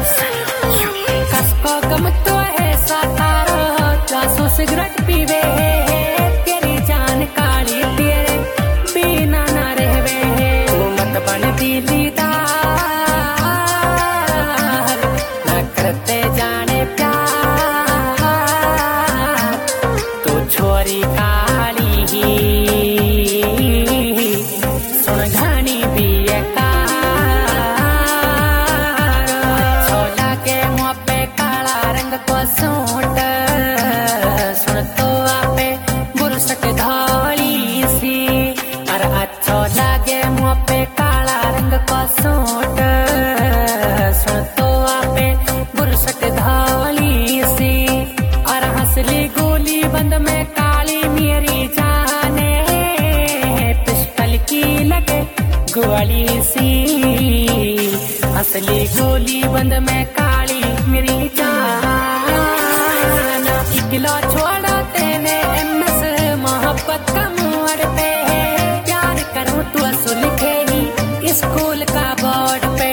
कसको गम तो है सातारो चासो सिगरेट पीवे तेरी जान काली तेरे बिना ना रहवे तू मत बन दिलीदार न करते जाने प्यार तू छोरी काली ही सुन घानी भी सूट सुन तो आपे बुरसट धौली सी और अच्छो लागे मुँह पे काला रंग को सूट सुन तो आपे बुरसट धौली सी और हंसली गोली बंद में काली मेरी जाने पिस्टल की लगे गोली सी हंसली गोली बंद में काली मेरी जान किलो छोड़ा तेने एमएस मोहब्बत का मोड़ पे प्यार करूं तू असु लिखेगी स्कूल का बोर्ड पे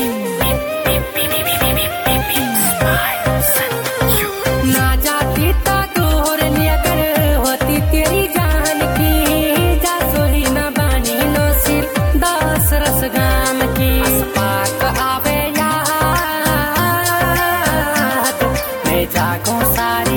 ना जाती तो दूर अगर होती तेरी जान की जासो ही न बानी नो सिर 10 रस गाम की अस्पाक आवे याद मैं जागूं सारी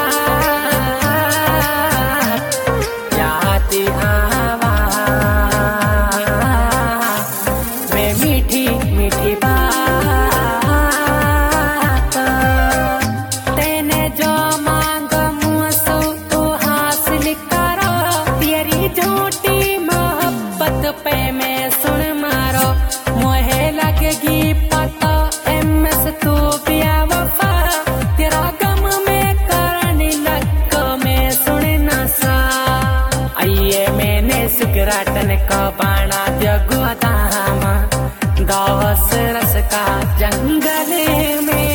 पे मैं सुन मारो मोहे लगेगी पता एमएस तू पिया वफा तेरा गम में करने लग मैं सुन न सा आइए मैंने सिगरेटन का बाणा जगो दामा दावस रस का जंगल में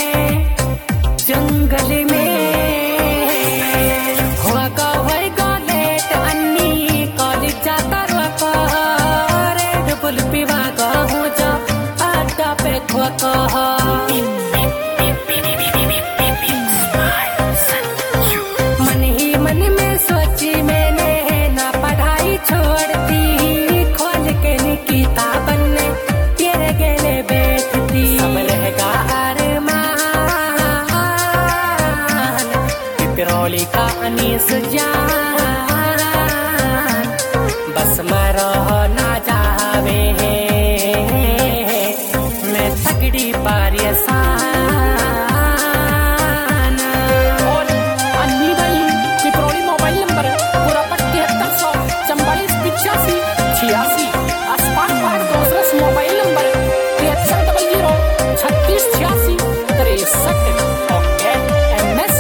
मन ही मन में सोची मैंने ना पढ़ाई छोड़ती खोल के निकिता बनने तेरे गले बैठती सब रहेगा अरमान पिपरोली का अनीस जान बस मरो ना जावे तगड़ी पारियसान और अन्नी भाई पिपरोली मोबाइल नंबर पूरा 73448586 आसपास पार्ट दूसरा mobile number 7300368663 okay MS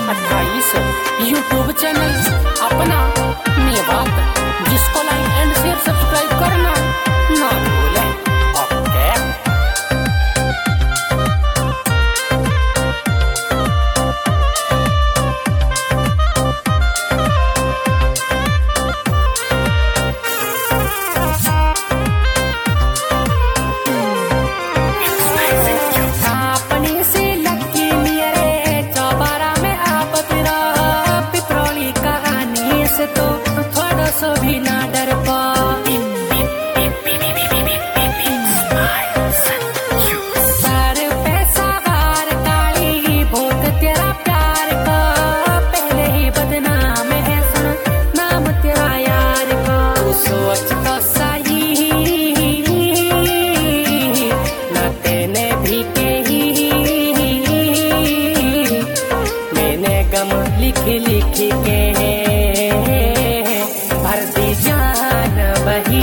28 YouTube channel अपना मेवात, जिसको लाइक एंड शेयर सब्सक्राइब करना ना भूलें। ओके तो थोड़ा सो भी ना डर पा। सारे पैसा हार काली भूत तेरा प्यार का, पहले ही बदनाम है सुन नाम तेरा यार का। तू सोच तो सही न तेने भी कही, मैंने गम लिख लिख के जान बही।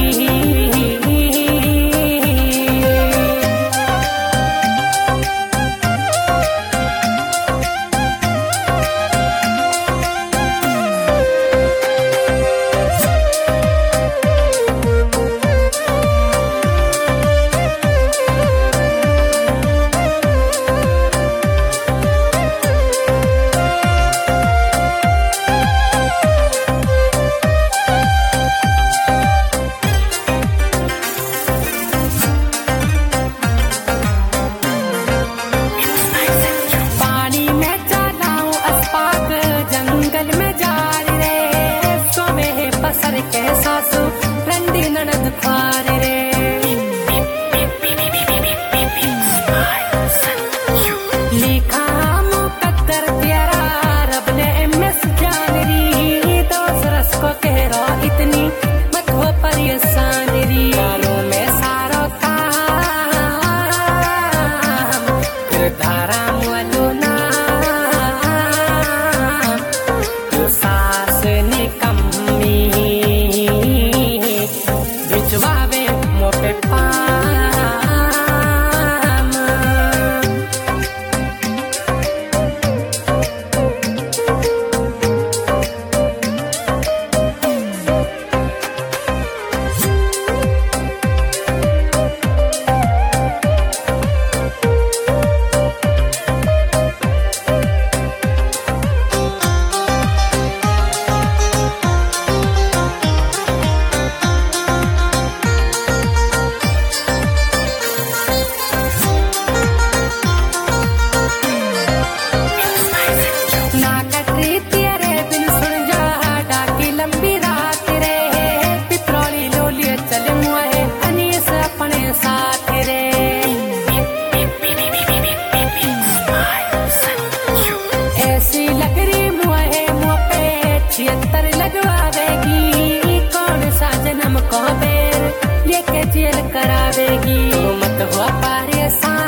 करावेगी मत हुआ परेशान,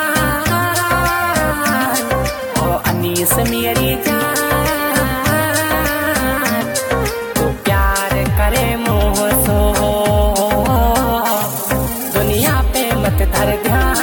ओ अनीस मेरी जान। तू प्यार करे मोह सो, दुनिया पे मत धर ध्यान।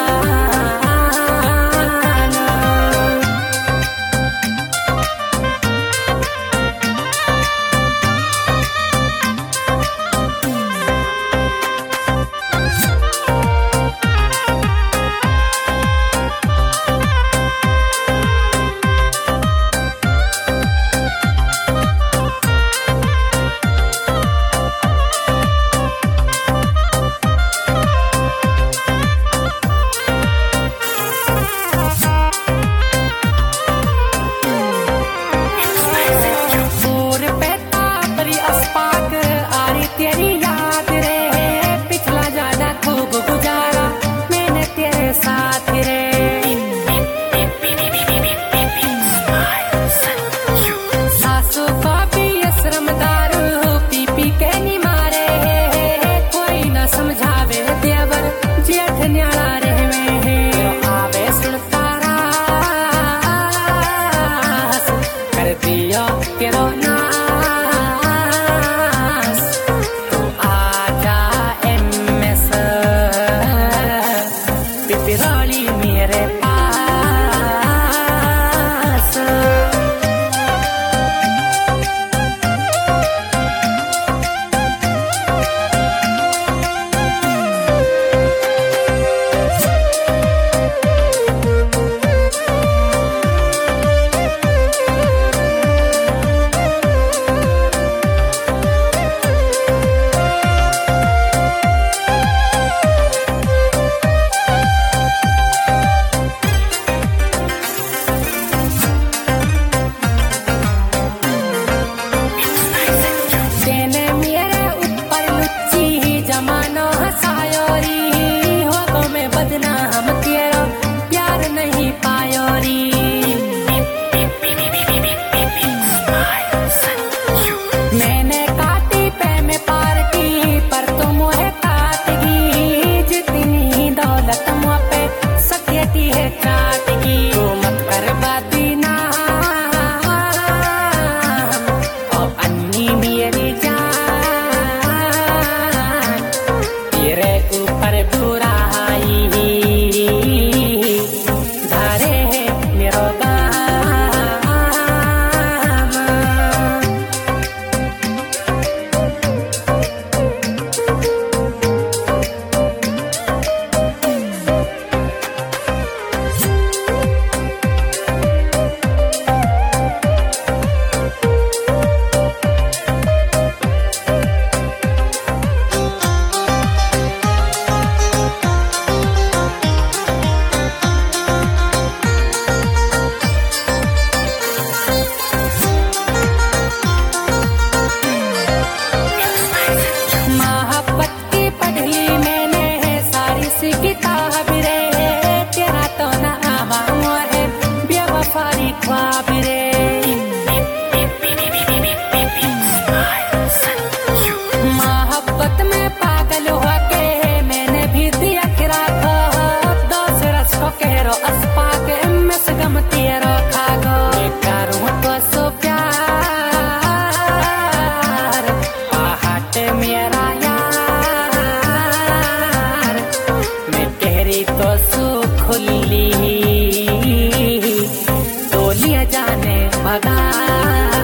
जाने भगा